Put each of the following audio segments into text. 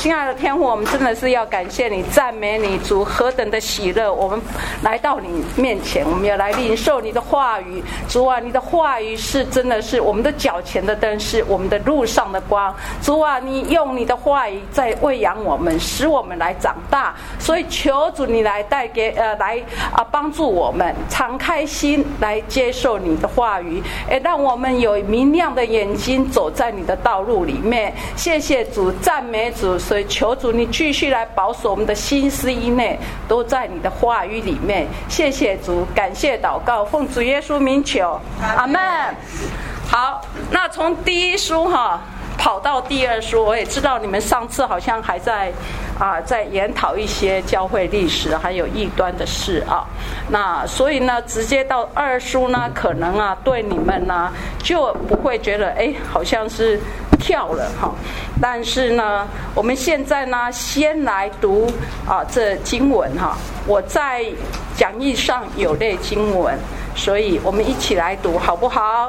亲爱的天父，我们真的是要感谢你，赞美你，主何等的喜乐！我们来到你面前，我们要来领受你的话语。主啊，你的话语是真的是我们的脚前的灯，是我们的路上的光。主啊，你用你的话语在喂养我们，使我们来长大。所以求主你来带给帮助我们，敞开心来接受你的话语，让我们有明亮的眼睛走在你的道路里面。谢谢主，赞美主。所以求主你继续来保守我们的心思意内，都在你的话语里面。谢谢主，感谢祷告，奉主耶稣名求，阿们。好，那从第一书跑到第二书，我也知道你们上次好像还在研讨一些教会历史还有异端的事啊。那所以呢，直接到二书呢，可能对你们呢就不会觉得好像是跳了哈。但是呢，我们现在呢先来读这经文哈。我在讲义上有列经文，所以我们一起来读好不好？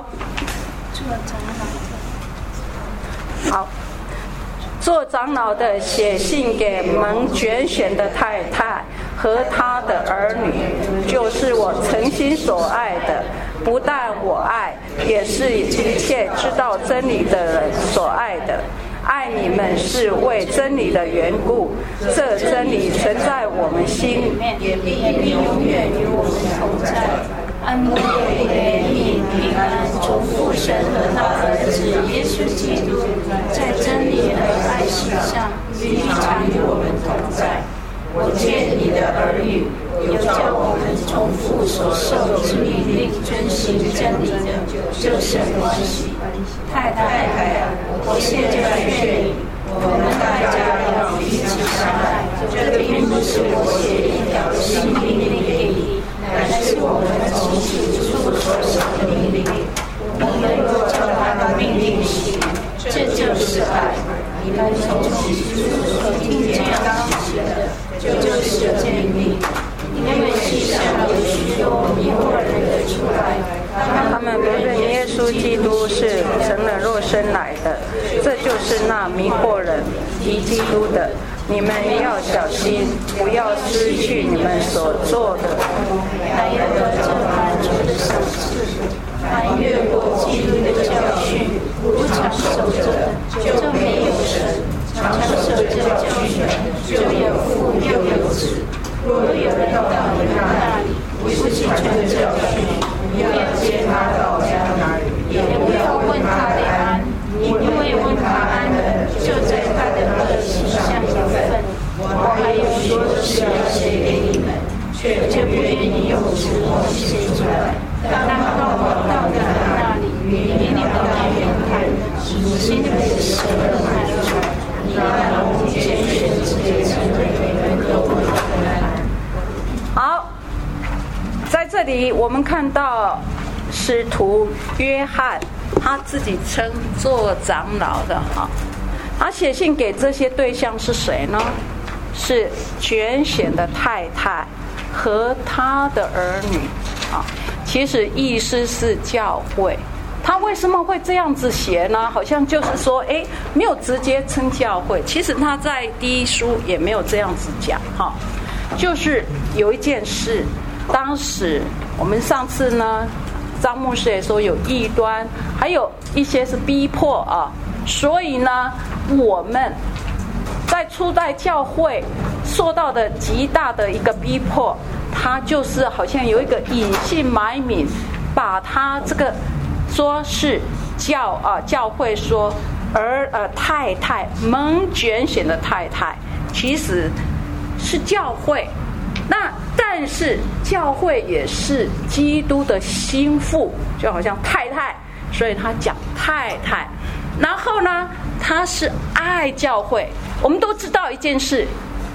好，做长老的写信给蒙拣选的太太和他的儿女，就是我诚心所爱的，不但我爱，也是一切知道真理的人所爱的。爱你们是为真理的缘故，这真理存在我们心里面，也必永远与我们同在。安慰、怜悯、平安，从父神和他儿子耶稣基督在真理和爱心上必常与我们同在。我见你的儿女，有叫我们从父所受之命令遵行真理的，就甚欢喜。太太啊，我现在劝你，我们大家要彼此相爱。这并不是我写一条新命令给你，乃是我们从起初所行的命令。我们若照他的命令行，这就是爱。你们从起初所听见当行的，就是真理。因为世上有许多迷惑人的出来，他们不认耶稣基督是成了肉身来的，这就是那迷惑人敌基督的。你们要小心，不要失去你们所做的。还有这满足的赏赐，凡越过基督的教训，不常守着，就没有神；常守着教训，就有父又有子。若有人到你们那里，不是传教训，不要接他到家那里，也不要问他的安，因为问他安的，就在他的恶行上有份。我还有许多事要写给你们，却不愿意用纸墨写出来。当到我到你们那里，与你们来言谈，心里的神的难处，你让我拣选之间成为人都不难。好，在这里我们看到使徒约翰，他自己称做长老的他写信给这些对象是谁呢？是拣选的太太和他的儿女其实意思是教会。他为什么会这样子写呢？好像就是说没有直接称教会，其实他在第一书也没有这样子讲就是有一件事，当时我们上次呢张牧师也说有异端，还有一些是逼迫所以呢我们在初代教会受到的极大的一个逼迫，他就是好像有一个隐姓埋名，把他这个说是教会说太太蒙拣选的太太其实是教会，那但是教会也是基督的心腹，就好像太太，所以他讲太太。然后呢他是爱教会。我们都知道一件事，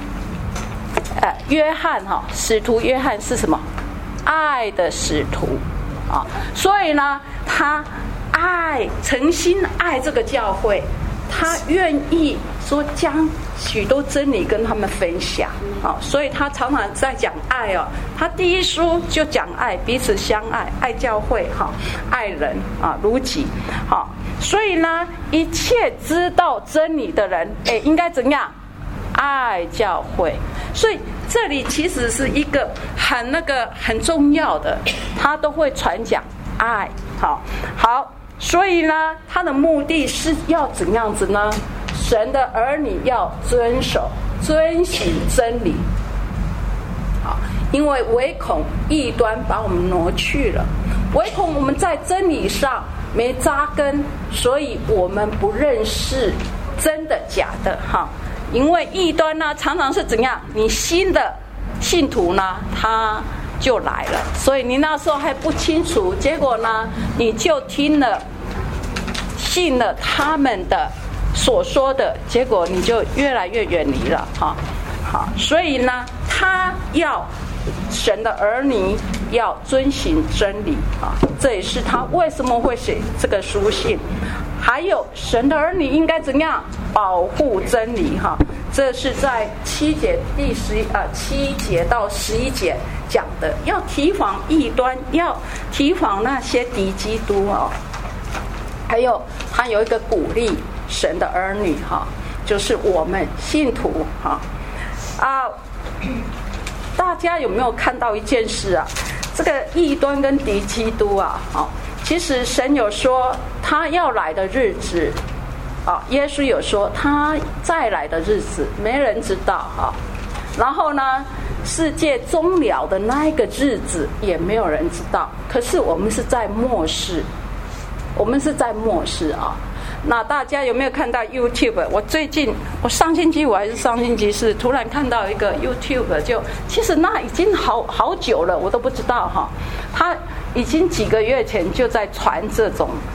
约翰使徒约翰是什么？爱的使徒所以呢他诚心爱这个教会，他愿意说将许多真理跟他们分享所以他常常在讲爱他第一书就讲爱，彼此相爱，爱教会爱人如己所以呢一切知道真理的人应该怎样爱教会。所以这里其实是一个很重要的，他都会传讲爱。好，所以呢，他的目的是要怎样子呢？神的儿女要遵行真理。好，因为唯恐异端把我们挪去了，唯恐我们在真理上没扎根，所以我们不认识真的假的哈。因为异端呢，常常是怎样？你新的信徒呢，他就来了，所以你那时候还不清楚，结果呢，你就信了他们的所说的，结果你就越来越远离了哈。好，所以呢，他要神的儿女要遵行真理啊，这也是他为什么会写这个书信。还有神的儿女应该怎样保护真理哈？这是在7节7节到11节讲的，要提防异端，要提防那些敌基督哦。还有他有一个鼓励神的儿女哈，就是我们信徒哈大家有没有看到一件事啊？这个异端跟敌基督啊，其实神有说他要来的日子耶稣有说他再来的日子没人知道然后呢，世界终了的那一个日子也没有人知道。可是我们是在末世，那大家有没有看到 YouTube？ 我上星期还是上星期四突然看到一个 YouTube， 其实那已经好久了，我都不知道哈。他已经几个月前就在传这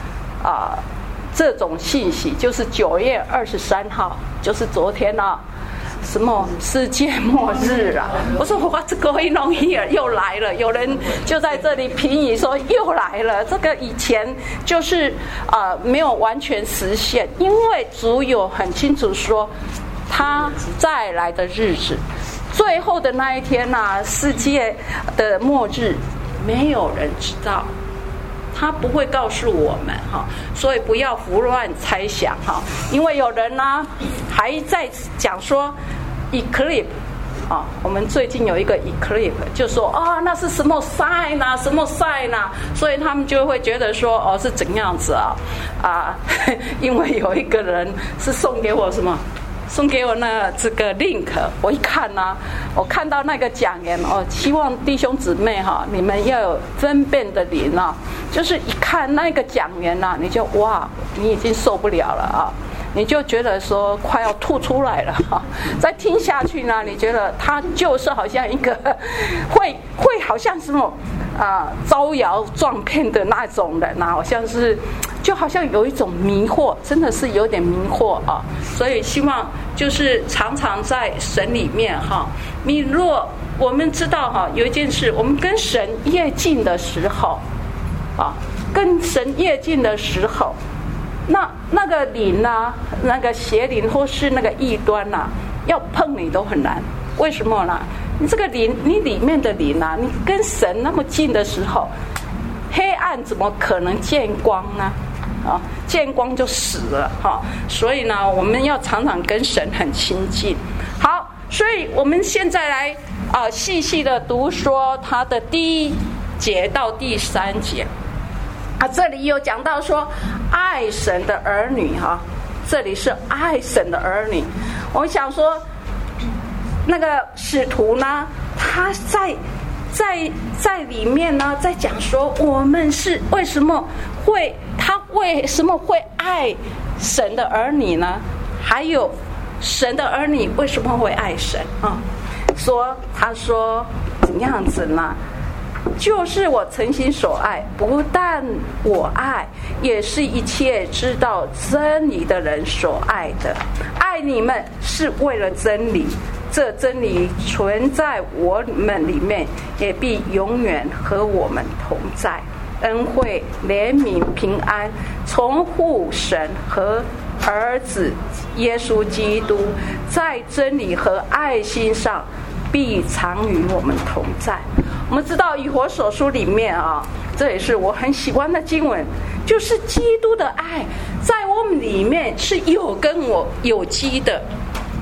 种信息，就是9月23号，就是昨天什么世界末日啊！我说what's going on here？ 又来了，有人就在这里评语说又来了。这个以前就是没有完全实现，因为主有很清楚说他再来的日子，最后的那一天世界的末日没有人知道。他不会告诉我们所以不要胡乱猜想因为有人还在讲说 eclipse 我们最近有一个 eclipse 就说那是什么 sign 什么 sign 所以他们就会觉得说是怎样子因为有一个人是送给我这个 link， 我一看我看到那个讲言希望弟兄姊妹你们要有分辨的灵就是一看那个讲言你就你已经受不了了你就觉得说快要吐出来了再听下去呢，你觉得他就是好像一个会好像什么招摇撞骗的那种人好像是就好像有一种迷惑，真的是有点迷惑所以希望就是常常在神里面你若我们知道有一件事，我们跟神越近的时候跟神越近的时候，那个灵那个邪灵或是那个异端要碰你都很难。为什么呢？你这个灵，你里面的灵你跟神那么近的时候，黑暗怎么可能见光呢？见光就死了所以呢，我们要常常跟神很亲近。好，所以我们现在来细细的读说他的第1节到第3节这里有讲到说爱神的儿女这里是爱神的儿女。我想说那个使徒呢，他在里面呢，在讲说我们是为什么会爱神的儿女呢？还有神的儿女为什么会爱神他说怎样子呢？就是我诚心所爱，不但我爱，也是一切知道真理的人所爱的。爱你们是为了真理，这真理存在我们里面，也必永远和我们同在。恩惠、怜悯、平安，从父神和儿子耶稣基督，在真理和爱心上必常与我们同在。我们知道以弗所书里面这也是我很喜欢的经文，就是基督的爱在我们里面是有根有基的。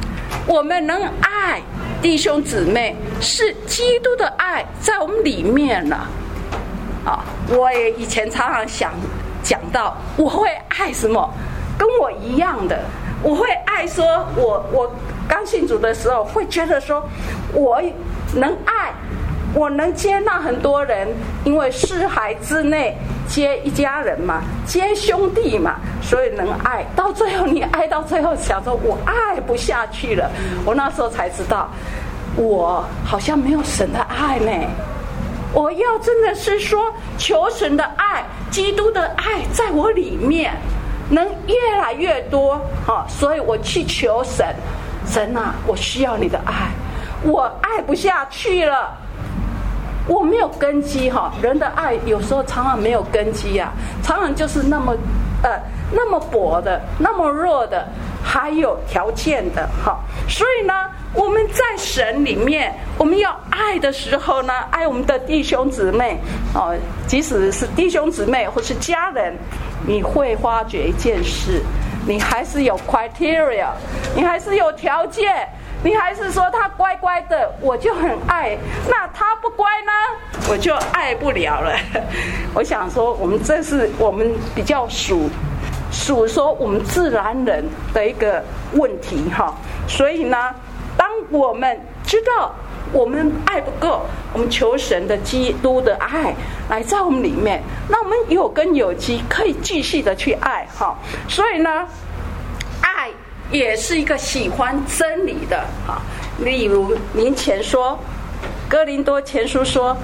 我们能爱弟兄姊妹，是基督的爱在我们里面了。我也以前常常讲到，我会爱什么？跟我一样的，我会爱说，我刚信主的时候，会觉得说，我能爱，我能接纳很多人，因为四海之内皆一家人嘛，皆兄弟嘛，所以能爱。到最后，你爱到最后，想说我爱不下去了。我那时候才知道，我好像没有神的爱呢。我要真的是说，求神的爱，基督的爱在我里面能越来越多，所以我去求神。神啊，我需要你的爱，我爱不下去了，我没有根基。人的爱有时候常常没有根基啊，常常就是那么薄的，那么弱的，还有条件的。所以呢，我们在神里面，我们要爱的时候呢，爱我们的弟兄姊妹，即使是弟兄姊妹或是家人，你会发觉一件事，你还是有 criteria， 你还是有条件，你还是说他乖乖的，我就很爱；那他不乖呢，我就爱不了了。我想说，这是我们比较属说我们自然人的一个问题。所以呢，当我们知道我们爱不够，我们求神的基督的爱来在我们里面，那我们有根有基，可以继续的去爱。所以呢，爱也是一个喜欢真理的。例如您前说，哥林多前书说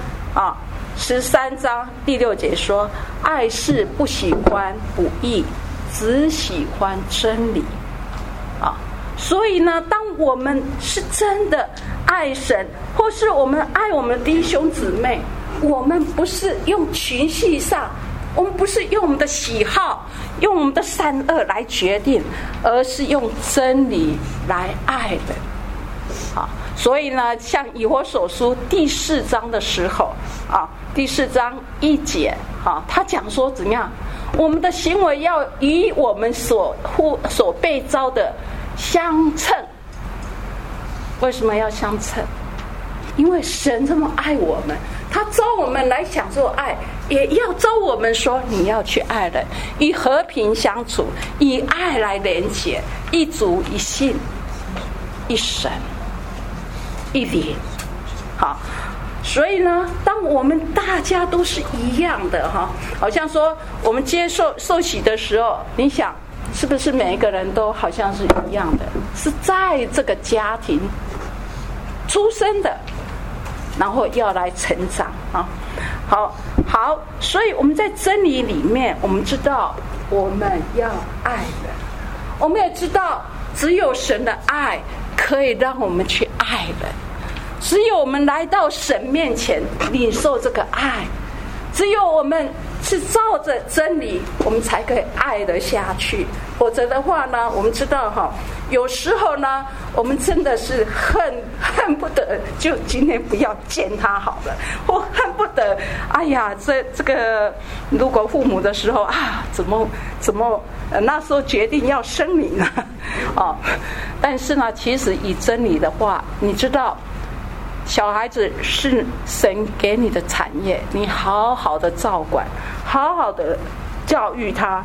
13章第6节说，爱是不喜欢不义，只喜欢真理。所以呢，当我们是真的爱神，或是我们爱我们的弟兄姊妹，我们不是用情绪上，我们不是用我们的喜好，用我们的善恶来决定，而是用真理来爱的。所以呢，像以弗所书第4章的时候，第4章1节，他讲说怎么样，我们的行为要与我们所被召的相称。为什么要相称？因为神这么爱我们，他召我们来享受爱，也要召我们说你要去爱人，以和平相处，以爱来连结，一主一信一神一灵。所以呢，当我们大家都是一样的，好像说我们接受受洗的时候，你想是不是每一个人都好像是一样的，是在这个家庭出生的，然后要来成长。好，所以我们在真理里面，我们知道我们要爱人，我们也知道只有神的爱可以让我们去爱人，只有我们来到神面前领受这个爱，只有我们是照着真理，我们才可以爱得下去。否则的话呢，我们知道有时候呢，我们真的是恨不得就今天不要见他好了，或恨不得哎呀，这个如果父母的时候怎么那时候决定要生你呢？但是呢，其实以真理的话，你知道小孩子是神给你的产业，你好好的照管，好好的教育他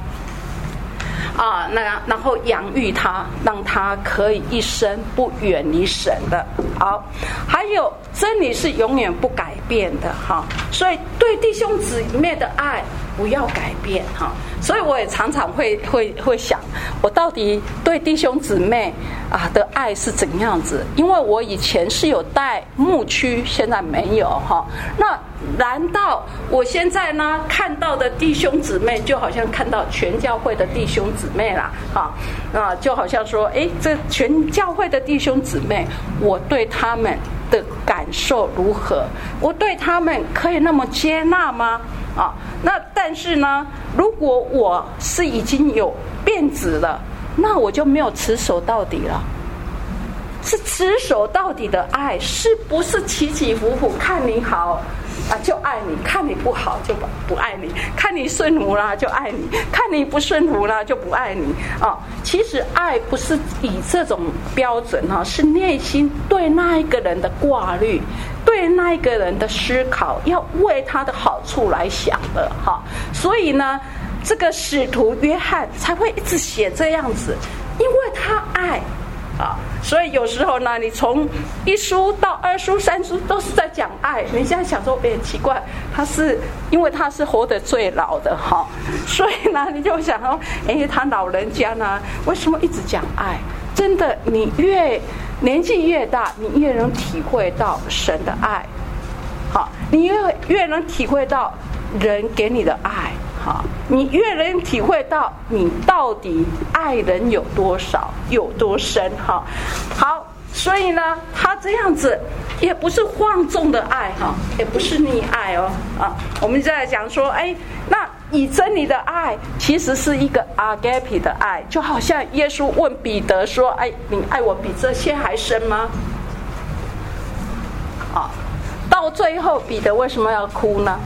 然后养育他，让他可以一生不远离神的。好，还有真理是永远不改变的所以对弟兄姊妹的爱不要改变所以我也常常会想，我到底对弟兄姊妹的爱是怎样子？因为我以前是有带牧区，现在没有那难道我现在呢看到的弟兄姊妹，就好像看到全教会的弟兄姊妹啦就好像说，这全教会的弟兄姊妹，我对他们的感受如何？我对他们可以那么接纳吗？那但是呢，如果我是已经有变质了，那我就没有持守到底了。 是持守到底的爱，是不是起起伏伏？看你好就爱你，看你不好就不爱你，看你顺服啦就爱你，看你不顺服啦就不爱你啊。其实爱不是以这种标准哈，是内心对那一个人的挂虑，对那一个人的思考，要为他的好处来想的哈。所以呢，这个使徒约翰才会一直写这样子，因为他爱。所以有时候呢，你从1书到2书、3书都是在讲爱。你现在想说，奇怪，因为他是活得最老的哈，所以呢，你就想说，他老人家呢，为什么一直讲爱？真的，你越年纪越大，你越能体会到神的爱，好，你越能体会到人给你的爱。你越能体会到你到底爱人有多少有多深好，所以呢，他这样子也不是放纵的爱也不是溺爱我们再来讲说，那以真理的爱其实是一个 agape 的爱，就好像耶稣问彼得说，你爱我比这些还深吗？到最后彼得为什么要哭呢？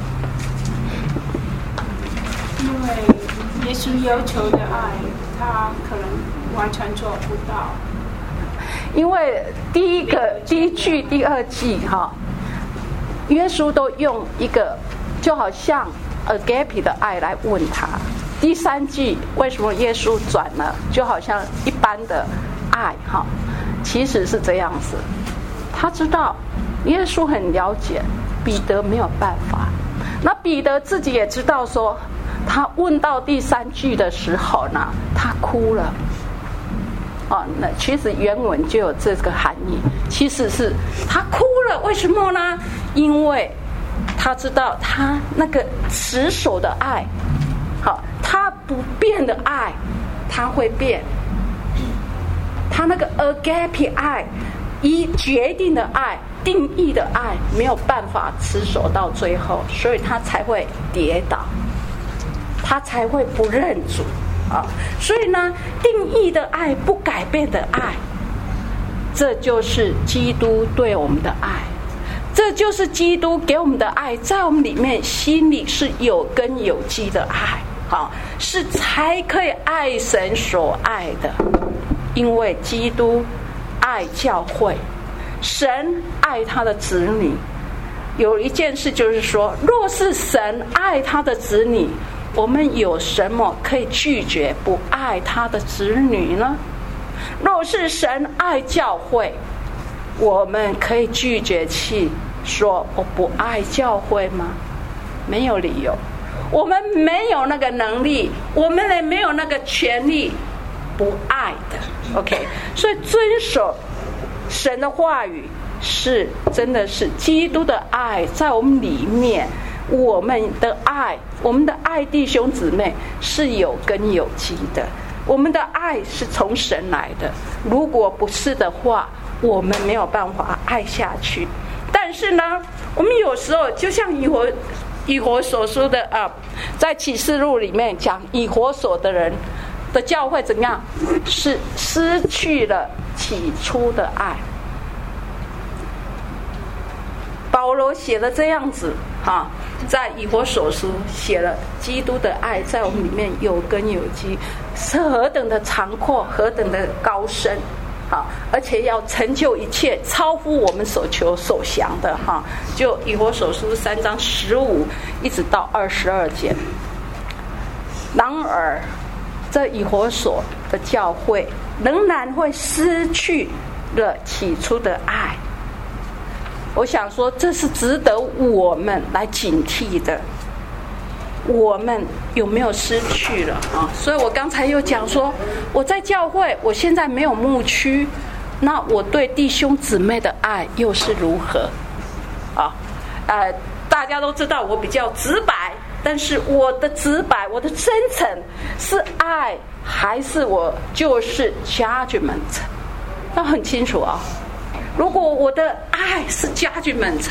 因为耶稣要求的爱，他可能完全做不到。 因为第一句、第2句耶稣都用一个就好像 agape 的爱来问他。第3句为什么耶稣转了，就好像一般的爱其实是这样子。他知道耶稣很了解彼得没有办法，那彼得自己也知道说，他问到第3句的时候呢，他哭了。那其实原文就有这个含义，其实是他哭了，为什么呢？因为他知道他那个持守的爱，他不变的爱，他会变。他那个 agape 爱，以决定的爱、定义的爱，没有办法持守到最后，所以他才会跌倒。他才会不认主所以呢，定义的爱，不改变的爱，这就是基督对我们的爱，这就是基督给我们的爱，在我们里面心里是有根有基的爱是才可以爱神所爱的。因为基督爱教会，神爱他的子女。有一件事就是说，若是神爱他的子女，我们有什么可以拒绝不爱他的子女呢？若是神爱教会，我们可以拒绝去说我不爱教会吗？没有理由。我们没有那个能力，我们也没有那个权利不爱的。OK， 所以遵守神的话语是真的是基督的爱在我们里面。我们的爱弟兄姊妹是有根有基的，我们的爱是从神来的。如果不是的话，我们没有办法爱下去。但是呢，我们有时候就像以弗所书的在启示录里面讲，以弗所的人的教会怎样，是失去了起初的爱。保罗写了这样子在以弗所书写了基督的爱在我们里面有根有基，是何等的长阔，何等的高深而且要成就一切，超乎我们所求所想的就以弗所书3章15一直到22节。然而这以弗所的教会仍然会失去了起初的爱。我想说，这是值得我们来警惕的。我们有没有失去了所以我刚才又讲说，我在教会，我现在没有牧区，那我对弟兄姊妹的爱又是如何大家都知道我比较直白，但是我的直白，我的真诚是爱，还是我就是 judgment？ 要很清楚如果我的爱是 judgment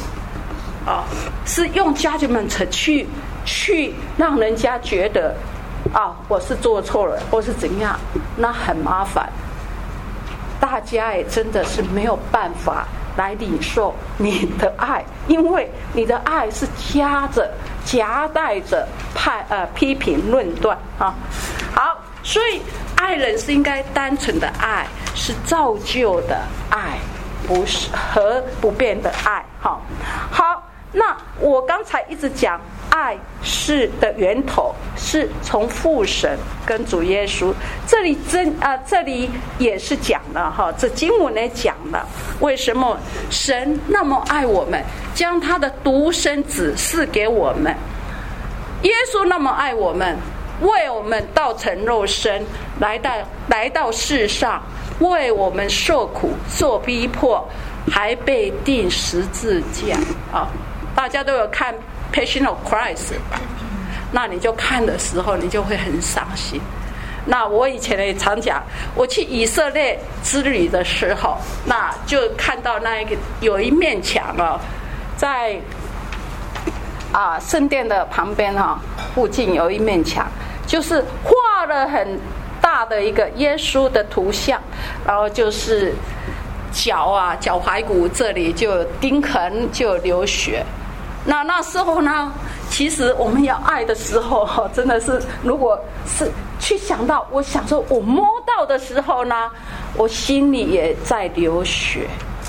是用 judgment 去让人家觉得我是做错了或是怎样，那很麻烦。大大家也真的是没有办法来领受你的爱，因为你的爱是夹带着批评论断啊。好，所以爱人是应该单纯的爱，是造就的爱，不是和不变的爱。好，那我刚才一直讲爱是的源头是从父神跟主耶稣，这里也是讲了哈，这经文也讲了为什么神那么爱我们，将他的独生子赐给我们。耶稣那么爱我们，为我们道成肉身来到世上，为我们受苦受逼迫，还被钉十字架啊！大家都有看 Passion of Christ 吧？那你就看的时候，你就会很伤心。那我以前也常讲，我去以色列之旅的时候，那就看到有一面墙啊，在圣殿的旁边附近有一面墙，就是画了很大的一个耶稣的图像，然后就是脚踝骨这里就有钉痕，就有流血。那时候呢，其实我们要爱的时候，真的是，如果是去想到，我想说我摸到的时候呢，我心里也在流血，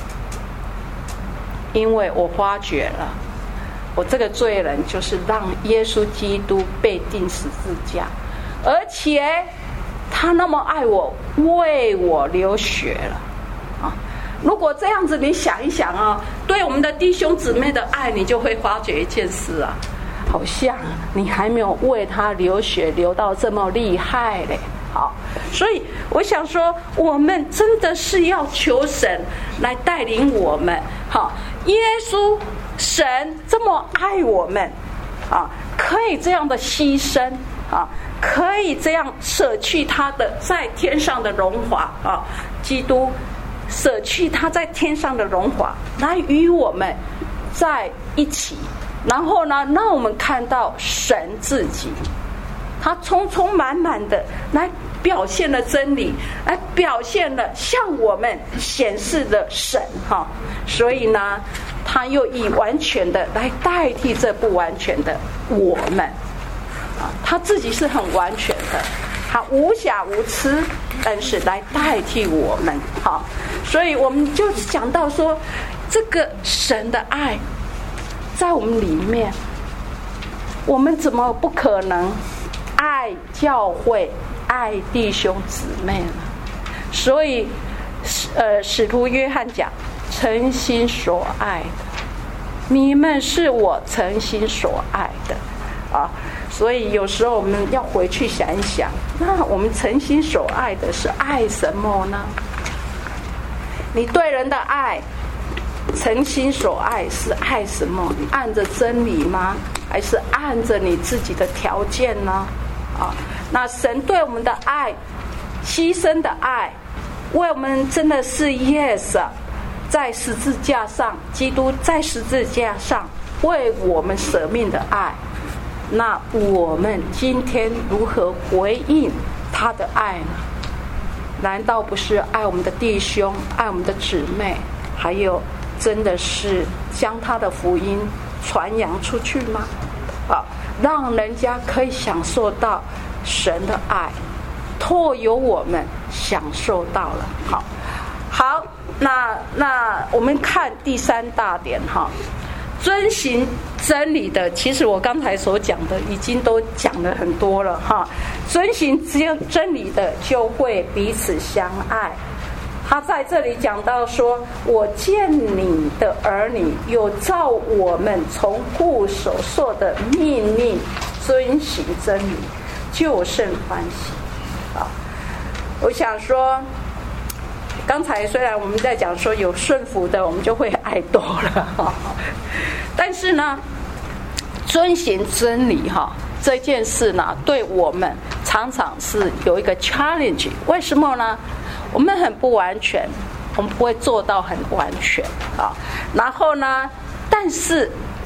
因为我发觉了，我这个罪人就是让耶稣基督被钉十字架，而且他那么爱我，为我流血了啊！如果这样子你想一想啊，对我们的弟兄姊妹的爱，你就会发觉一件事啊，好像你还没有为他流血流到这么厉害嘞。好，所以我想说，我们真的是要求神来带领我们。好，耶稣神这么爱我们啊，可以这样的牺牲啊，可以这样舍去他的在天上的荣华啊，基督舍去他在天上的荣华，来与我们在一起。然后呢，让我们看到神自己，他充充满满的来表现了真理，来表现了向我们显示的神哈。所以呢，他又以完全的来代替这不完全的我们啊，他自己是很完全的，他无瑕无疵，但是来代替我们好。所以我们就讲到说，这个神的爱在我们里面，我们怎么不可能爱教会、爱弟兄姊妹呢？所以使徒约翰讲，诚心所爱的，你们是我诚心所爱的啊。所以有时候我们要回去想一想，那我们诚心所爱的是爱什么呢？你对人的爱，诚心所爱是爱什么？按着真理吗？还是按着你自己的条件呢？啊，那神对我们的爱，牺牲的爱，为我们真的是 yes， 在十字架上，基督在十字架上为我们舍命的爱。那我们今天如何回应他的爱呢？难道不是爱我们的弟兄，爱我们的姊妹，还有真的是将他的福音传扬出去吗？啊，让人家可以享受到神的爱，透由我们享受到了。好，那我们看第三大点哈，遵行真理的，其实我刚才所讲的已经都讲了很多了哈。遵行真理的就会彼此相爱。他在这里讲到说，我见你的儿女有照我们从父所受的命令遵行真理，就甚欢喜啊！我想说，刚才虽然我们在讲说有顺服的，我们就会爱多了，但是呢，遵行真理这件事呢，对我们常常是有一个 challenge。为什么呢？我们很不完全，我们不会做到很完全啊。然后呢，但是当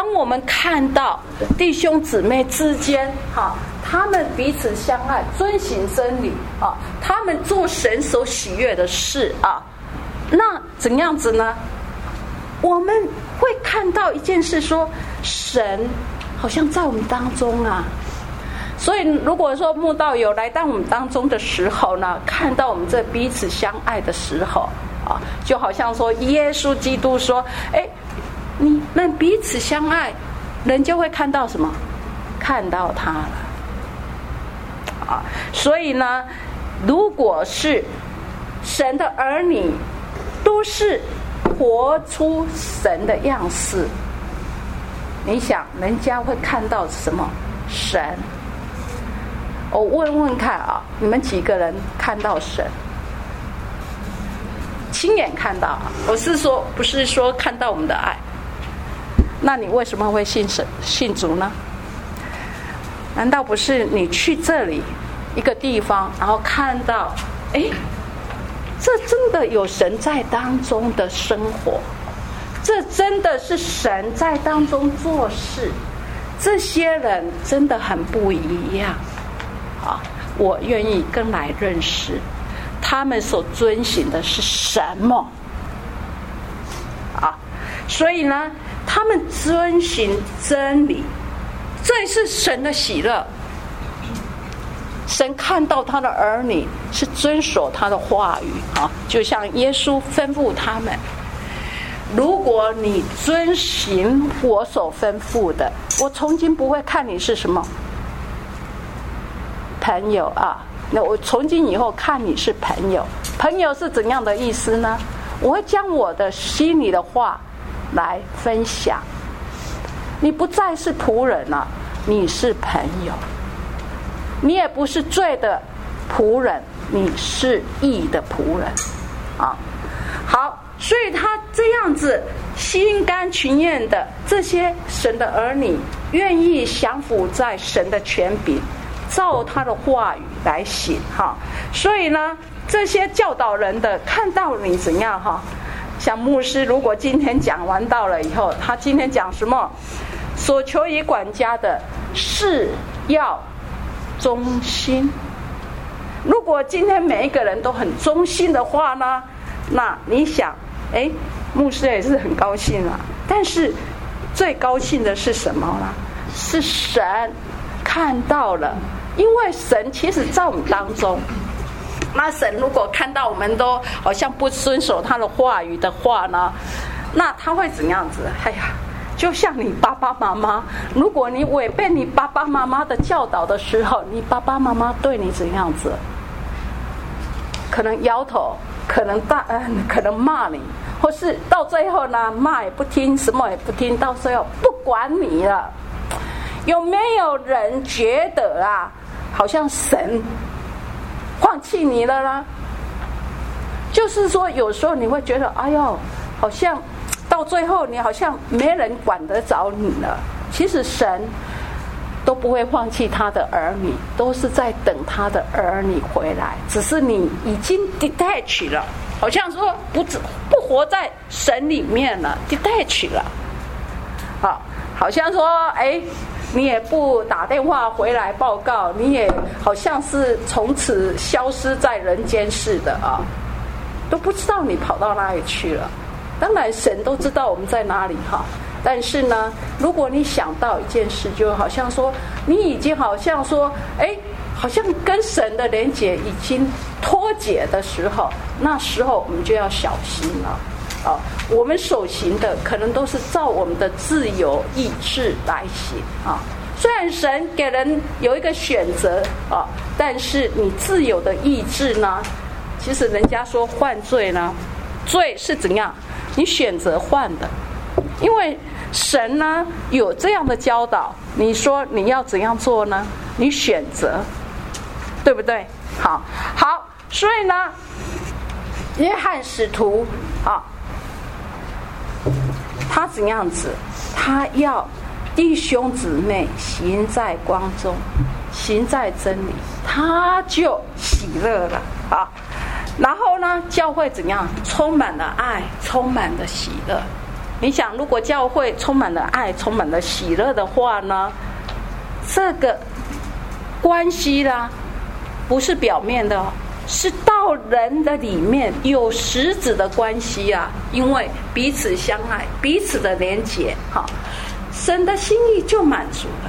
当我们看到弟兄姊妹之间他们彼此相爱，遵行真理他们做神所喜悦的事那怎样子呢？我们会看到一件事，说神好像在我们当中所以如果说慕道友来到我们当中的时候呢，看到我们这彼此相爱的时候就好像说耶稣基督说你们彼此相爱，人就会看到什么？看到他了所以呢，如果是神的儿女都是活出神的样式，你想人家会看到什么？神。我问问看你们几个人看到神？亲眼看到我是说不是说看到我们的爱。那你为什么会信神信主呢？难道不是你去这里一个地方，然后看到这真的有神在当中的生活，这真的是神在当中做事，这些人真的很不一样我愿意跟来认识他们所遵行的是什么所以呢，他们遵行真理，这是神的喜乐。神看到他的儿女是遵守他的话语就像耶稣吩咐他们，如果你遵行我所吩咐的，我从今不会看你是什么朋友那我从今以后看你是朋友。朋友是怎样的意思呢？我会将我的心里的话来分享，你不再是仆人了，你是朋友。你也不是罪的仆人，你是义的仆人好，所以他这样子心甘情愿的，这些神的儿女愿意降服在神的权柄，照他的话语来行所以呢，这些教导人的看到你怎样像牧师如果今天讲完道了以后，他今天讲什么？所求于管家的是要忠心。如果今天每一个人都很忠心的话呢，那你想牧师也是很高兴但是最高兴的是什么呢？是神看到了，因为神其实在我们当中。那神如果看到我们都好像不遵守他的话语的话呢，那他会怎样子？就像你爸爸妈妈，如果你违背你爸爸妈妈的教导的时候，你爸爸妈妈对你怎样子？可能摇头，可能骂你，或是到最后呢，骂也不听，什么也不听，到最后不管你了。有没有人觉得好像神放弃你了啦？就是说有时候你会觉得好像到最后你好像没人管得着你了。其实神都不会放弃他的儿女，都是在等他的儿女回来，只是你已经 detach 了，好像说不活在神里面了， detach 了好像说你也不打电话回来报告，你也好像是从此消失在人间似的都不知道你跑到哪里去了。当然神都知道我们在哪里但是呢，如果你想到一件事，就好像说你已经好像说好像跟神的连结已经脱节的时候，那时候我们就要小心了我们所行的可能都是照我们的自由意志来行虽然神给人有一个选择但是你自由的意志呢，其实人家说犯罪呢，罪是怎样？你选择犯的，因为神呢有这样的教导，你说你要怎样做呢？你选择，对不对？好，所以呢，约翰使徒他怎样子？他要弟兄姊妹行在光中，行在真理，他就喜乐了然后呢，教会怎样？充满了爱，充满了喜乐你想，如果教会充满了爱，充满了喜乐的话呢，这个关系啦，不是表面的，是到人的里面有实质的关系啊。因为彼此相爱，彼此的连结，神的心意就满足了。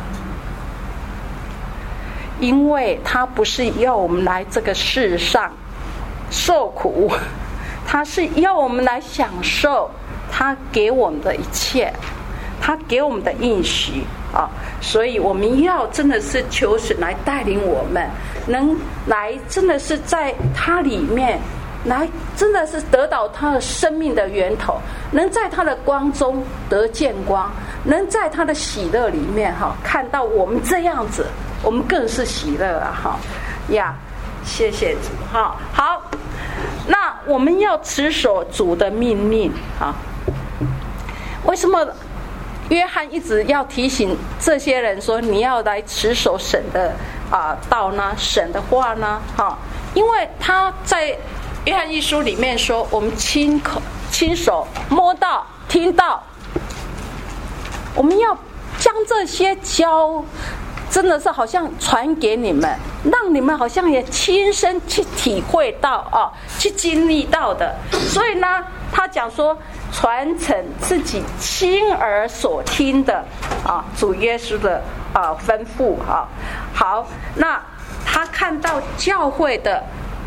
因为他不是要我们来这个世上受苦，他是要我们来享受他给我们的一切，他给我们的应许啊。所以我们要真的是求神来带领我们，能来真的是在他里面来真的是得到他的生命的源头，能在他的光中得见光，能在他的喜乐里面看到我们这样子，我们更是喜乐啊呀！谢谢主好，那我们要持守主的命令啊。为什么约翰一直要提醒这些人说你要来持守神的道呢？神的话呢？因为他在约翰一书里面说，我们亲手摸到、听到，我们要将这些真的是好像传给你们，让你们好像也亲身去体会到去经历到的。所以呢，他讲说传承自己亲耳所听的主耶稣的吩咐好，那他看到教会的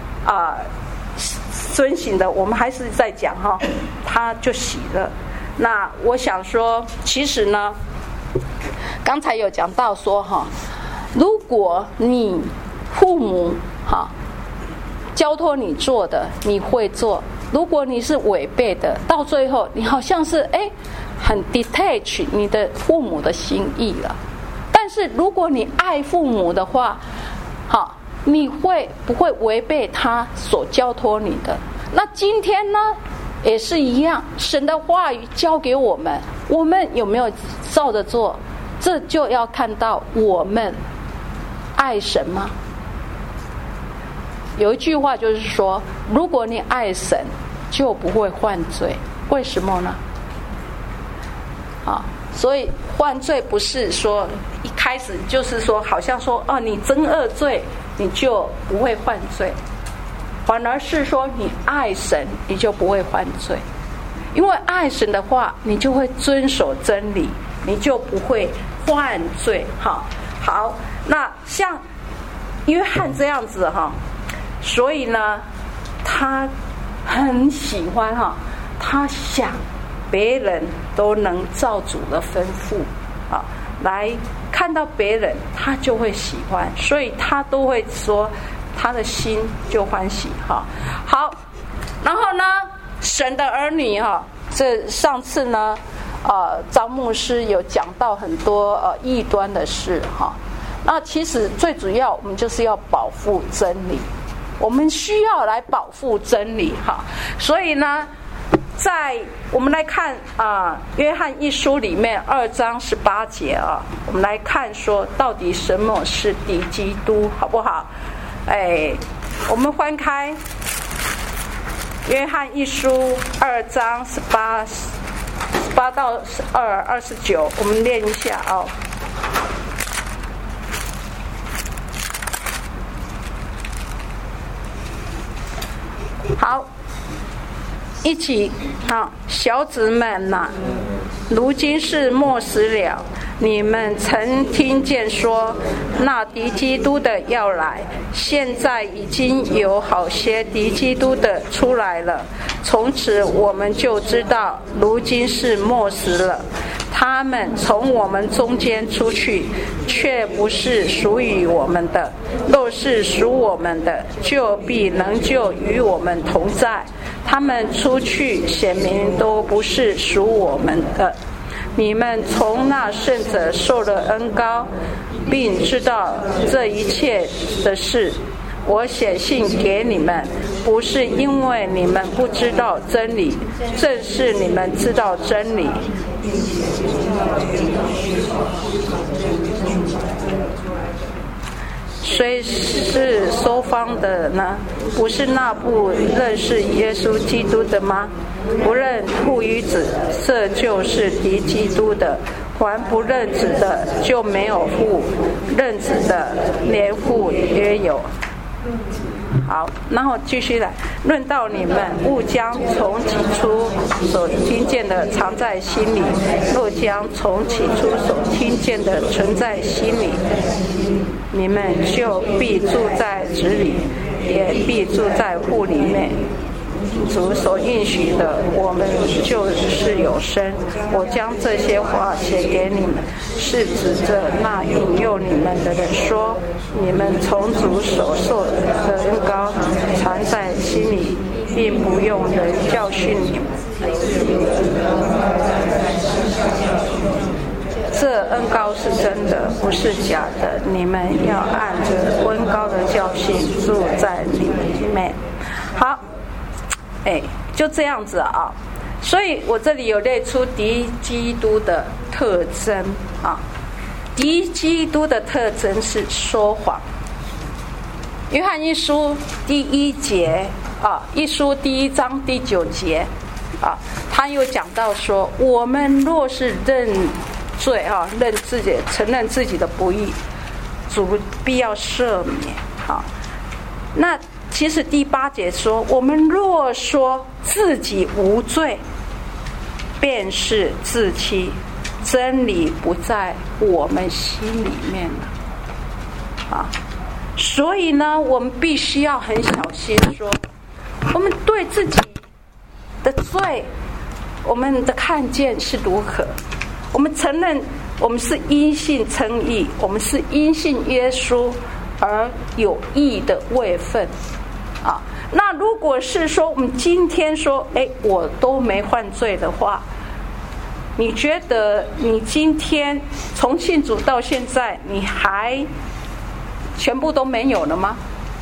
遵行的，我们还是在讲他就喜乐。那我想说，其实呢，刚才有讲到说如果你父母交托你做的你会做，如果你是违背的，到最后你好像是很 detach 你的父母的心意了。但是如果你爱父母的话你会不会违背他所交托你的？那今天呢也是一样，神的话语交给我们，我们有没有照着做？这就要看到我们爱神吗？有一句话就是说，如果你爱神就不会犯罪。为什么呢？所以犯罪不是说一开始就是说好像说你真恶罪你就不会犯罪，反而是说你爱神你就不会犯罪。因为爱神的话，你就会遵守真理，你就不会犯罪好，那像约翰这样子所以呢他很喜欢他想别人都能照主的吩咐来看到别人，他就会喜欢，所以他都会说他的心就欢喜好，然后呢神的儿女这上次呢张牧师有讲到很多异端的事那其实最主要我们就是要保护真理，我们需要来保护真理所以呢在我们来看约翰一书里面2章18节我们来看说到底什么是敌基督，好不好？我们翻开约翰一书2章18到29，我们念一下好，一起小子们如今是末时了，你们曾听见说那敌基督的要来，现在已经有好些敌基督的出来了，从此我们就知道如今是末时了。他们从我们中间出去，却不是属于我们的，若是属我们的，就必能就与我们同在。他们出去显明都不是属我们的。你们从那圣者受了恩膏，并知道这一切的事。我写信给你们，不是因为你们不知道真理，正是你们知道真理。虽是收方的呢，不是那不认识耶稣基督的吗？ 不认父与子，这就是敌基督的。还不认子的，就没有父；认子的，连父也有。好，然后继续来论到你们，勿将从起初所听见的藏在心里，若将从起初所听见的存在心里，你们就必住在子里，也必住在父里面。主所应许的，我们就是有生。我将这些话写给你们，是指着那引诱你们的人说：你们从主所受的恩膏藏在心里，并不用人教训你们。这恩膏是真的，不是假的。你们要按着恩膏的教训住在你们里面。好。就这样子啊，所以我这里有列出敌基督的特征啊。敌基督的特征是说谎。约翰一书第1节啊，一书第1章第9节啊，他又讲到说，我们若是认罪啊，承认自己的不义，主必要赦免啊。那其实第8节说，我们若说自己无罪，便是自欺，真理不在我们心里面了啊。所以呢，我们必须要很小心说，我们对自己的罪，我们的看见是如何，我们承认我们是因信称义，我们是因信耶稣而有义的位分啊。那如果是说我们今天说我都没犯罪的话，你觉得你今天从信主到现在，你还全部都没有了吗？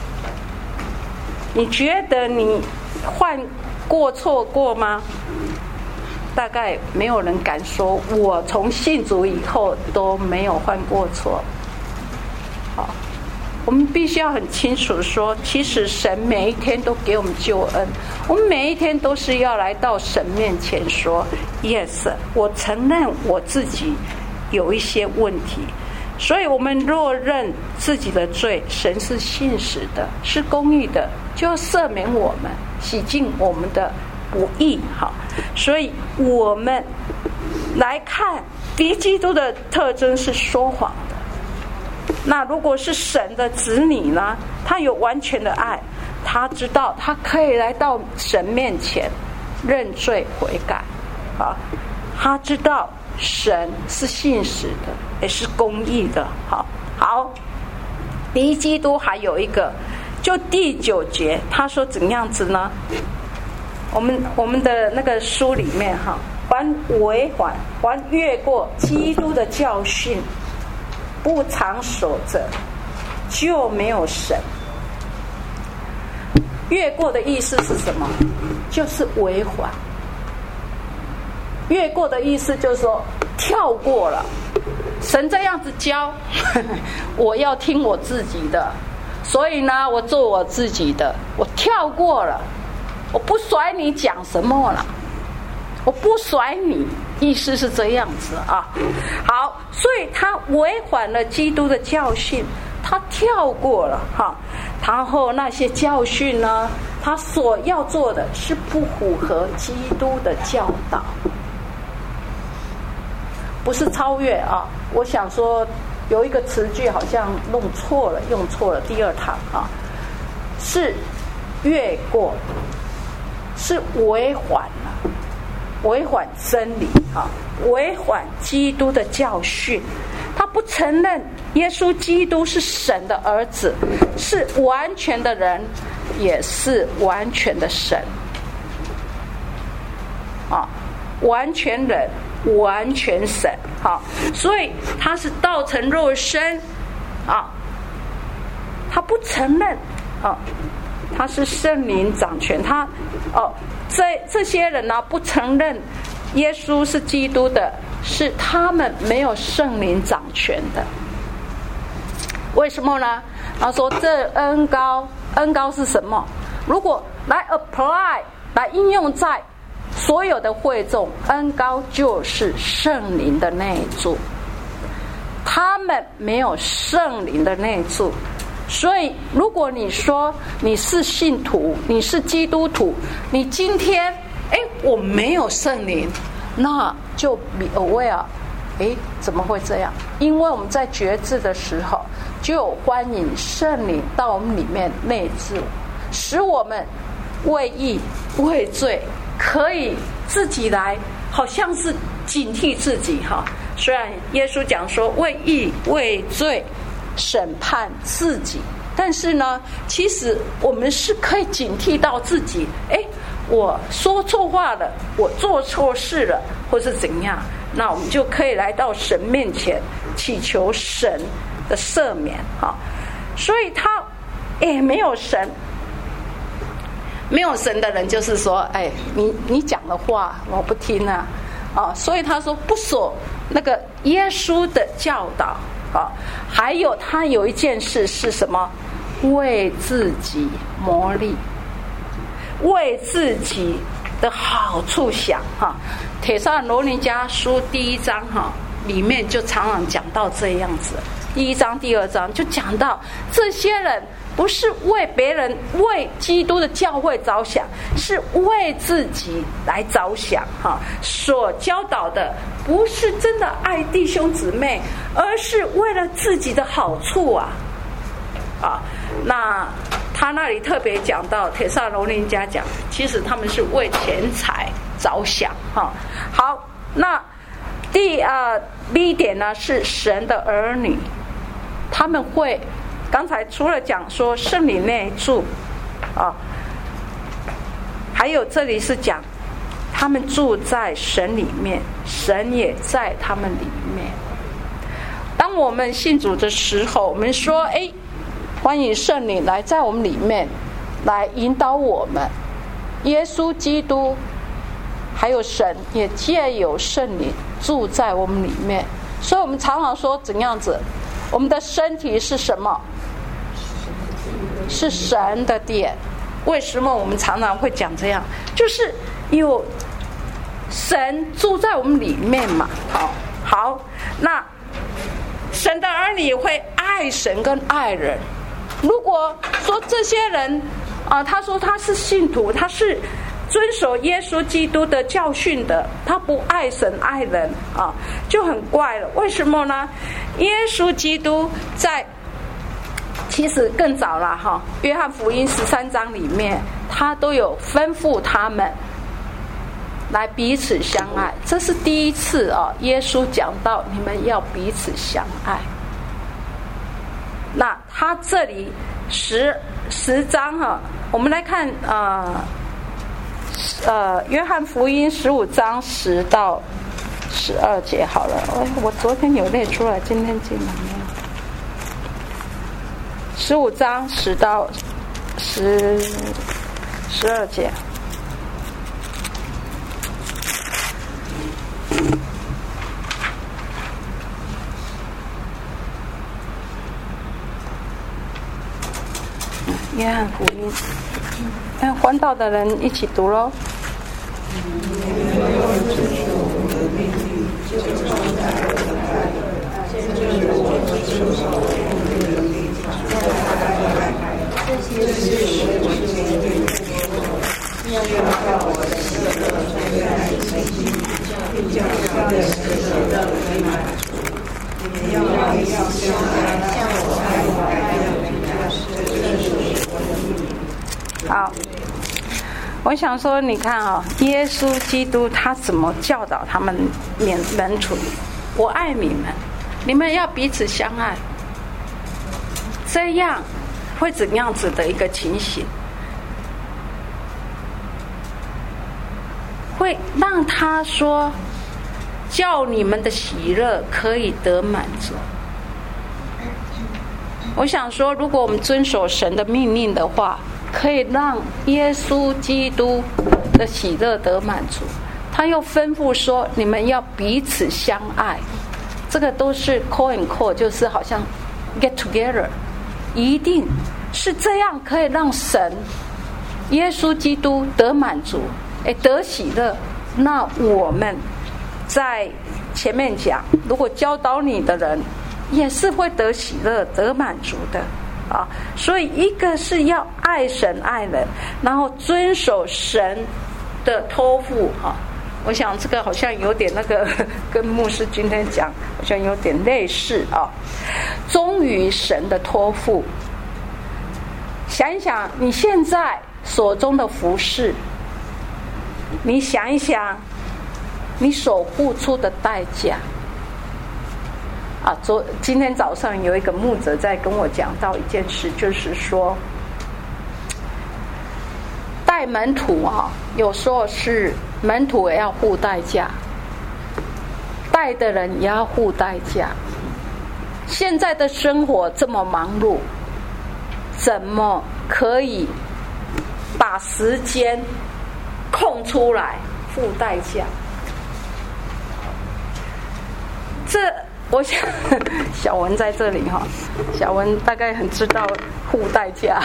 你觉得你犯过错过吗？大概没有人敢说我从信主以后都没有犯过错。好，我们必须要很清楚说，其实神每一天都给我们救恩，我们每一天都是要来到神面前说 Yes， 我承认我自己有一些问题。所以我们若认自己的罪，神是信实的，是公义的，就要赦免我们，洗净我们的不义。好，所以我们来看敌基督的特征是说谎的。那如果是神的子女呢，他有完全的爱，他知道他可以来到神面前认罪悔改啊，他知道神是信实的，也是公义的。好，敌基督还有一个，就第9节，他说怎样子呢？我们的那个书里面凡违反，凡越过基督的教训，不常守着，就没有神。越过的意思是什么？就是违反。越过的意思就是说跳过了，神这样子教，我要听我自己的，所以呢，我做我自己的，我跳过了，我不甩你讲什么了，我不甩你，意思是这样子啊。好，所以他违反了基督的教训，他跳过了然后那些教训呢，他所要做的是不符合基督的教导，不是超越啊。我想说有一个词句好像用错了第2堂是越过，是违反了，违反真理违反基督的教训。他不承认耶稣基督是神的儿子，是完全的人，也是完全的神完全人完全神所以他是道成肉身他不承认他是圣灵掌权，他这些人呢不承认耶稣是基督的，是他们没有圣灵掌权的。为什么呢？他说这恩膏是什么？如果来 apply 来应用在所有的会众，恩膏就是圣灵的内住，他们没有圣灵的内住。所以如果你说你是信徒，你是基督徒，你今天我没有圣灵，那就 be aware， 怎么会这样？因为我们在决志的时候就有欢迎圣灵到我们里面内住，使我们为义为罪可以自己来，好像是警惕自己哈。虽然耶稣讲说为义为罪审判自己，但是呢，其实我们是可以警惕到自己，我说错话了，我做错事了，或是怎样，那我们就可以来到神面前祈求神的赦免哈。所以他没有神，没有神的人就是说，你讲的话我不听啊，所以他说不守那个耶稣的教导啊。还有他有一件事是什么？为自己谋利，为自己的好处想哈。帖撒罗尼迦书第1章哈，里面就常常讲到这样子。第1章、第2章就讲到这些人不是为别人、为基督的教会着想，是为自己来着想哈。所教导的不是真的爱弟兄姊妹，而是为了自己的好处啊。那他那里特别讲到帖撒罗尼迦讲，其实他们是为钱财着想哈。好，那第B 点呢是神的儿女，他们会刚才除了讲说圣灵内住还有这里是讲他们住在神里面，神也在他们里面。当我们信主的时候，我们说欢迎圣灵来在我们里面来引导我们，耶稣基督还有神也借由圣灵住在我们里面。所以我们常常说怎样子，我们的身体是什么？是神的殿。为什么我们常常会讲这样？就是有神住在我们里面嘛。好，那神的儿女会爱神跟爱人。如果说这些人他说他是信徒，他是遵守耶稣基督的教训的，他不爱神爱人就很怪了。为什么呢？耶稣基督在其实更早了约翰福音13章里面，他都有吩咐他们来彼此相爱。这是第一次耶稣讲到你们要彼此相爱。那他这里10章我们来看约翰福音15章10到12节好了。我昨天有列出来，今天进来没有？15章10到12节。约翰福音，环岛的人一起读咯。好，我想说，你看耶稣基督他怎么教导他们门徒？我爱你们，你们要彼此相爱，这样会怎样子的一个情形？会让他说，叫你们的喜乐可以得满足。我想说，如果我们遵守神的命令的话，可以让耶稣基督的喜乐得满足。他又吩咐说，你们要彼此相爱。这个都是 call and call， 就是好像 get together， 一定是这样可以让神耶稣基督得满足，得喜乐。 那我们在前面讲，如果教导你的人也是会得喜乐得满足的啊。所以一个是要爱神爱人，然后遵守神的托付啊。我想这个好像有点那个跟牧师今天讲好像有点类似啊。忠于神的托付，想一想你现在手中的服事，你想一想你所付出的代价啊。今天早上有一个牧者在跟我讲到一件事，就是说带门徒啊，有时候是门徒也要付代价，带的人也要付代价。现在的生活这么忙碌，怎么可以把时间空出来付代价？这我想小文在这里哈，小文大概很知道付代价。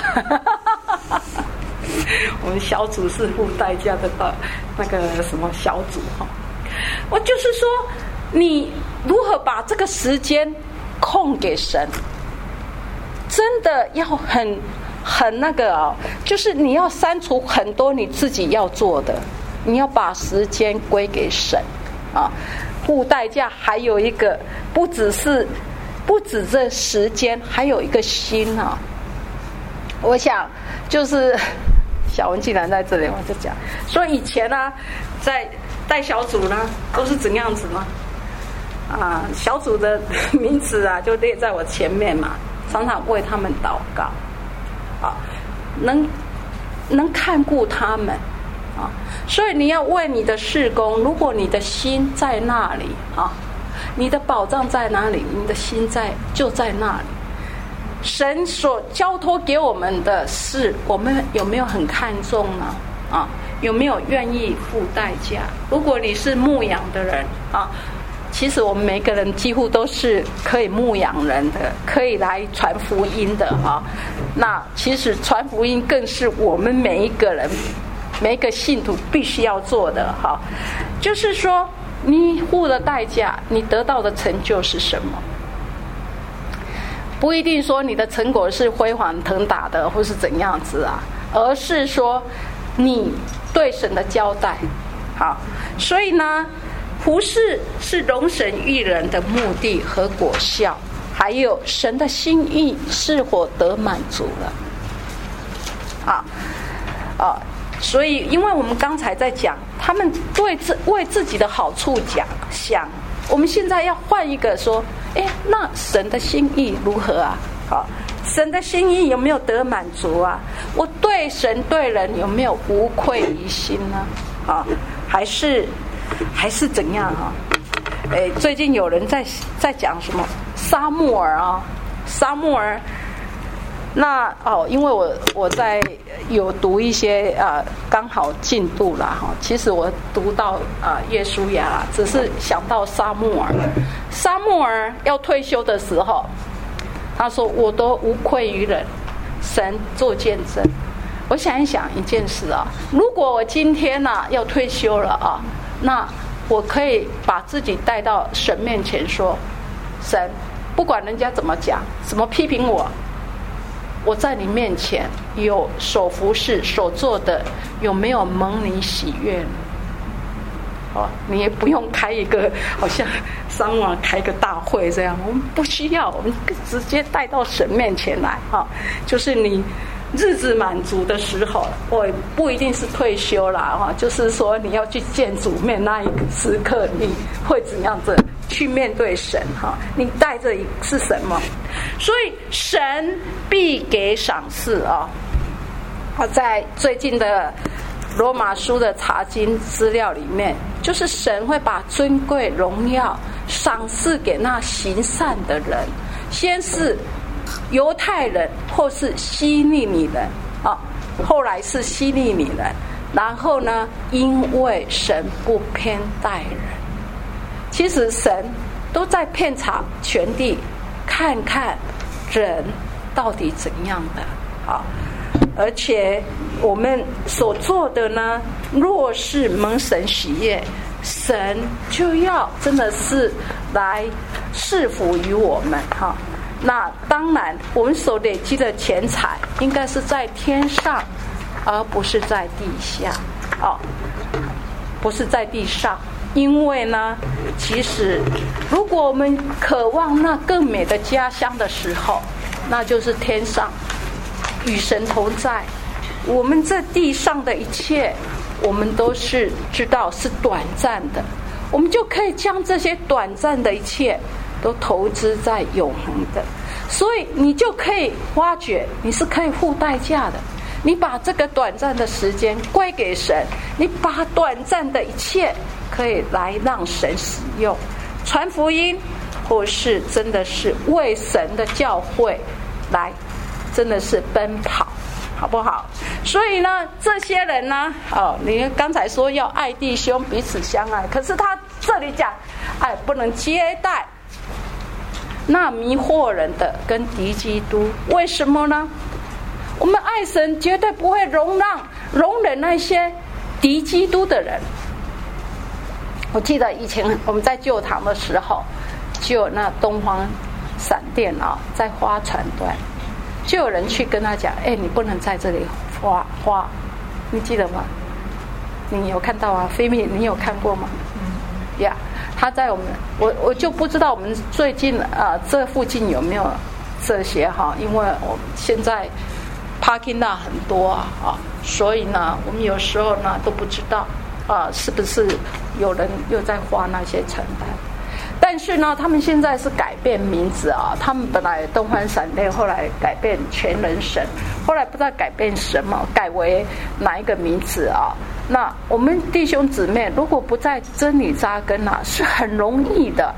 我们小组是付代价的那个什么小组哈。我就是说，你如何把这个时间空给神，真的要很那个哦，就是你要删除很多你自己要做的，你要把时间归给神啊。付代价还有一个，不止这时间，还有一个心啊。我想就是小文既然在这里，我就讲说以前呢，在带小组呢都是怎样子呢？啊，小组的名字啊就列在我前面嘛，常常为他们祷告，啊，能看顾他们啊。所以你要为你的事工，如果你的心在那里啊，你的宝藏在哪里，你的心就在那里。神所交托给我们的事，我们有没有很看重呢？啊，有没有愿意付代价？如果你是牧养的人啊，其实我们每个人几乎都是可以牧养人的，可以来传福音的啊。那其实传福音更是我们每一个人、每一个信徒必须要做的哈。就是说，你付的代价，你得到的成就是什么？不一定说你的成果是辉煌腾达的，或是怎样子啊，而是说你对神的交代。好，所以呢，服事是容神益人的目的和果效，还有神的心意是否得满足了。所以因为我们刚才在讲，他们为自己的好处想，我们现在要换一个说，那神的心意如何啊？好，神的心意有没有得满足啊？我对神对人有没有无愧于心呢？啊，还是怎样啊？最近有人在讲什么撒母耳啊，撒母耳。那因为我在有读一些刚好进度啦哈，其实我读到约书亚啦，只是想到撒母耳。撒母耳要退休的时候，他说我都无愧于人，神做见证。我想一想一件事啊，如果我今天要退休了啊，那我可以把自己带到神面前说，神不管人家怎么讲，怎么批评我在你面前有所服事所做的，有没有蒙你喜悦？你也不用开一个好像撒母耳开个大会这样，我们不需要，我们直接带到神面前来就是你日子满足的时候，我不一定是退休啦就是说你要去见主面那一个时刻，你会怎样子去面对神你带着是什么？所以神必给赏赐在最近的罗马书的查经资料里面，就是神会把尊贵荣耀赏赐给那行善的人，先是犹太人，或是希利尼人后来是希利尼人，然后呢，因为神不偏待人，其实神都在遍察全地，看看人到底怎样的而且我们所做的呢，若是蒙神喜悦，神就要真的是来赐福于我们哈。那当然，我们所累积的钱财应该是在天上，而不是在地下不是在地上。因为呢，其实如果我们渴望那更美的家乡的时候，那就是天上，与神同在。我们这地上的一切，我们都是知道是短暂的，我们就可以将这些短暂的一切都投资在永恒的，所以你就可以发觉你是可以付代价的。你把这个短暂的时间归给神，你把短暂的一切可以来让神使用，传福音，或是真的是为神的教会来真的是奔跑，好不好？所以呢，这些人呢，你刚才说要爱弟兄，彼此相爱，可是他这里讲爱不能接待那迷惑人的跟敌基督。为什么呢？我们爱神绝对不会容忍那些敌基督的人。我记得以前我们在旧堂的时候，就有那东方闪电在花船端，就有人去跟他讲，你不能在这里花，你记得吗？你有看到啊？菲米，你有看过吗？呀，他在我就不知道我们最近这附近有没有这些因为我们现在parking lot 很多所以呢，我们有时候呢都不知道是不是有人又在画那些承担。但是呢，他们现在是改变名字他们本来东方闪电，后来改变全人神，后来不知道改变什么，改为哪一个名字那我们弟兄姊妹如果不在真理扎根是很容易的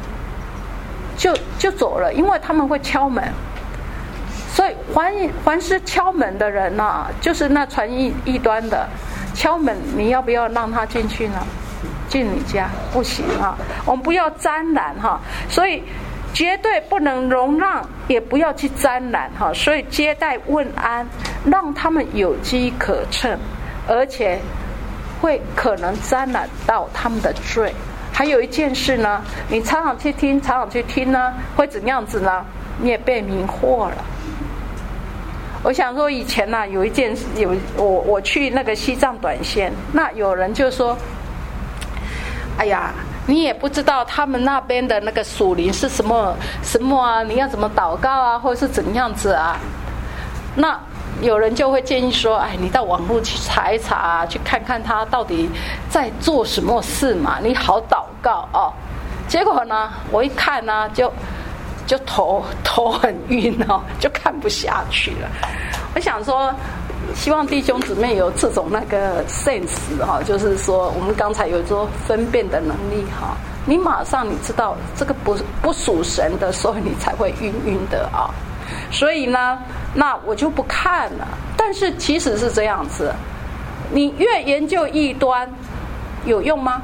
就走了，因为他们会敲门。所以凡是敲门的人就是那传异端的敲门，你要不要让他进去呢？进你家不行我们不要沾染所以绝对不能容让，也不要去沾染所以接待问安，让他们有机可乘，而且会可能沾染到他们的罪。还有一件事呢，你常常去听呢，会怎样子呢？你也被迷惑了。我想说以前有一件我去那个西藏短线，那有人就说，哎呀，你也不知道他们那边的那个属灵是什么你要怎么祷告或是怎样子那有人就会建议说，你到网络去查一查去看看他到底在做什么事嘛，你好祷告结果呢，我一看呢就头很晕就看不下去了。我想说，希望弟兄姊妹有这种那个 sense 就是说我们刚才有说分辨的能力你马上你知道这个不属神的，所以你才会晕的所以呢，那我就不看了。但是其实是这样子，你越研究异端有用吗？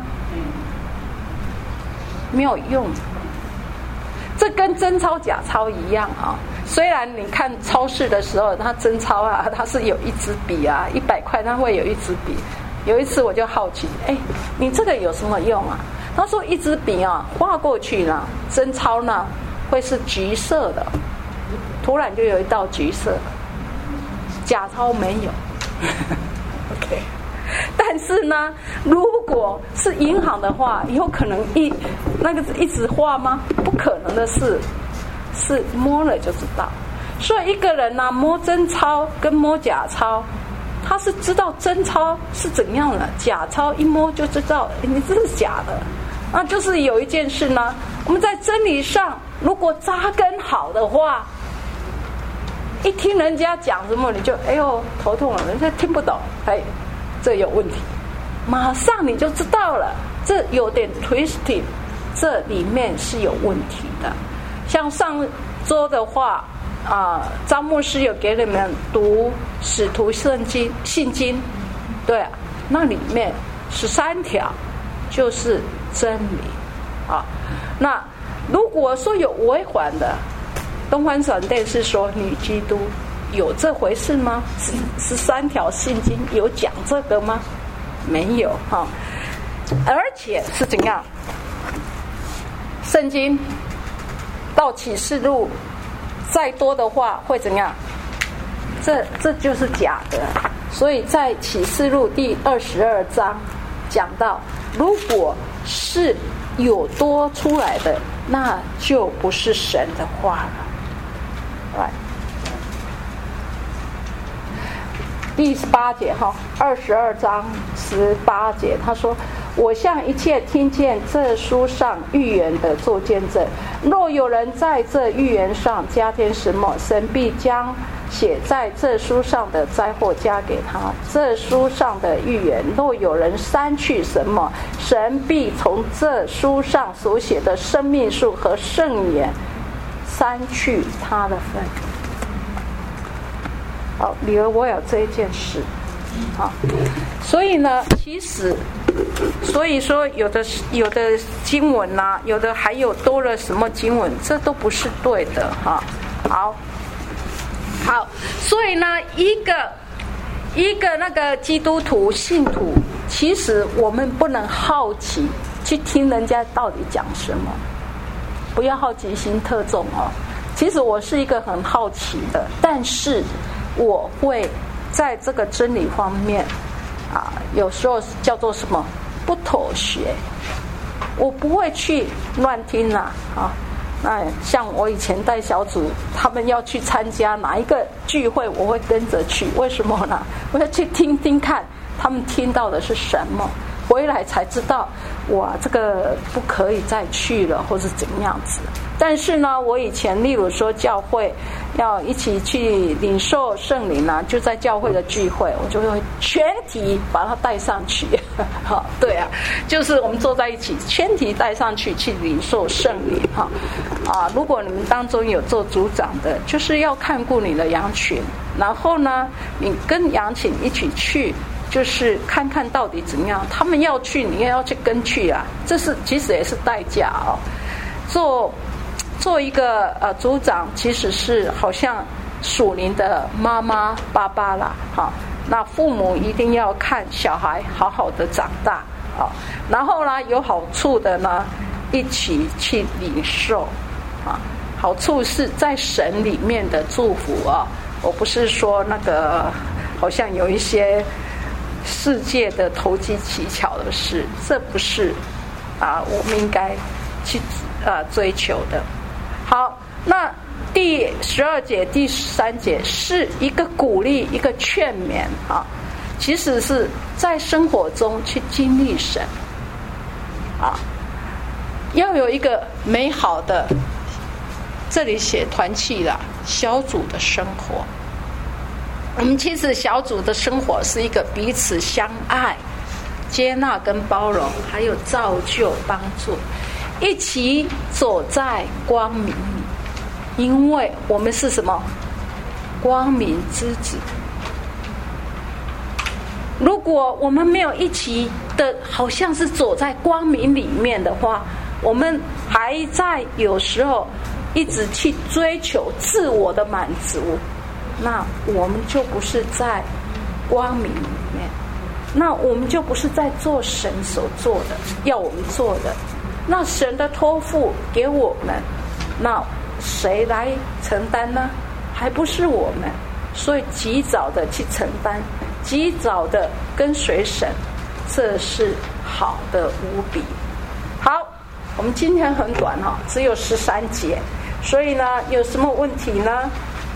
没有用。这跟真钞假钞一样虽然你看超市的时候，它真钞它是有一支笔100块它会有一支笔。有一次我就好奇，你这个有什么用他说一支笔画过去呢，真钞呢会是橘色的，突然就有一道橘色，假钞没有OK。但是呢，如果是银行的话，有可能一直画吗？不可能的事，是摸了就知道。所以一个人摸真钞跟摸假钞，他是知道真钞是怎样的，假钞一摸就知道你这是假的。那就是有一件事呢，我们在真理上如果扎根好的话，一听人家讲什么你就头痛了，人家听不懂，这有问题，马上你就知道了，这有点 twisting， 这里面是有问题的。像上周的话张牧师有给你们读使徒信经，对那里面13条就是真理那如果说有违反的，东方闪电是说女基督有这回事吗？13条信经有讲这个吗？没有哈。而且是怎样？圣经到启示录再多的话会怎样？这就是假的。所以在启示录第22章讲到，如果是有多出来的，那就不是神的话了。第18节哈，22章18节，他说：“我向一切听见这书上预言的做见证，若有人在这预言上加添什么，神必将写在这书上的灾祸加给他。这书上的预言，若有人删去什么，神必从这书上所写的生命树和圣言删去他的份。”好，里尔我有这一件事，好，所以呢，其实，所以说有的经文啊，有的还有多了什么经文，这都不是对的哈。好，所以呢，一个那个基督徒信徒，其实我们不能好奇去听人家到底讲什么，不要好奇心特重哦。其实我是一个很好奇的，但是我会在这个真理方面有时候叫做什么不妥协，我不会去乱听那像我以前带小组，他们要去参加哪一个聚会，我会跟着去。为什么呢？我要去听听看他们听到的是什么，回来才知道哇，这个不可以再去了，或是怎么样子。但是呢，我以前例如说教会要一起去领受圣灵就在教会的聚会，我就会全体把它带上去。好，对啊，就是我们坐在一起，全体带上去领受圣灵如果你们当中有做组长的，就是要看顾你的羊群，然后呢，你跟羊群一起去，就是看看到底怎么样，他们要去，你也要去跟去这是其实也是代价做一个组长，其实是好像属灵的妈妈爸爸啦那父母一定要看小孩好好的长大然后呢有好处的呢一起去领受好处是在神里面的祝福我不是说那个好像有一些世界的投机取巧的事，这不是我们应该去追求的。好，那第12节第13节是一个鼓励，一个劝勉其实是在生活中去经历神要有一个美好的，这里写团契小组的生活。我们其实小组的生活是一个彼此相爱、接纳跟包容，还有造就帮助，一起走在光明里，因为我们是什么？光明之子。如果我们没有一起的好像是走在光明里面的话，我们还在有时候一直去追求自我的满足，那我们就不是在光明里面，那我们就不是在做神所做的要我们做的。那神的托付给我们，那谁来承担呢？还不是我们。所以及早的去承担，及早的跟随神，这是好的无比。好，我们今天很短只有13节，所以呢有什么问题呢？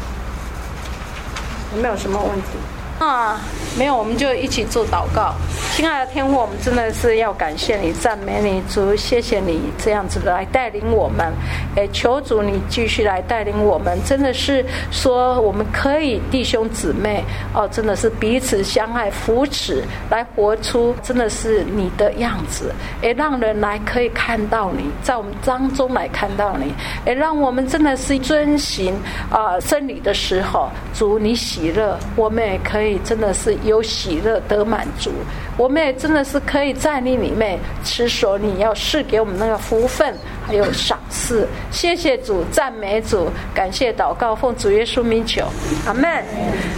有没有什么问题？没有，我们就一起做祷告。亲爱的天父，我们真的是要感谢你，赞美你，主，谢谢你这样子来带领我们。求主你继续来带领我们，真的是说我们可以弟兄姊妹真的是彼此相爱扶持，来活出真的是你的样子，让人来可以看到你，在我们当中来看到你，让我们真的是遵行真理的时候，主你喜乐，我们也可以以真的是有喜乐得满足。我们也真的是可以在你里面持守你要赐给我们那个福分还有赏赐。谢谢主，赞美主，感谢祷告，奉主耶稣名求，阿们。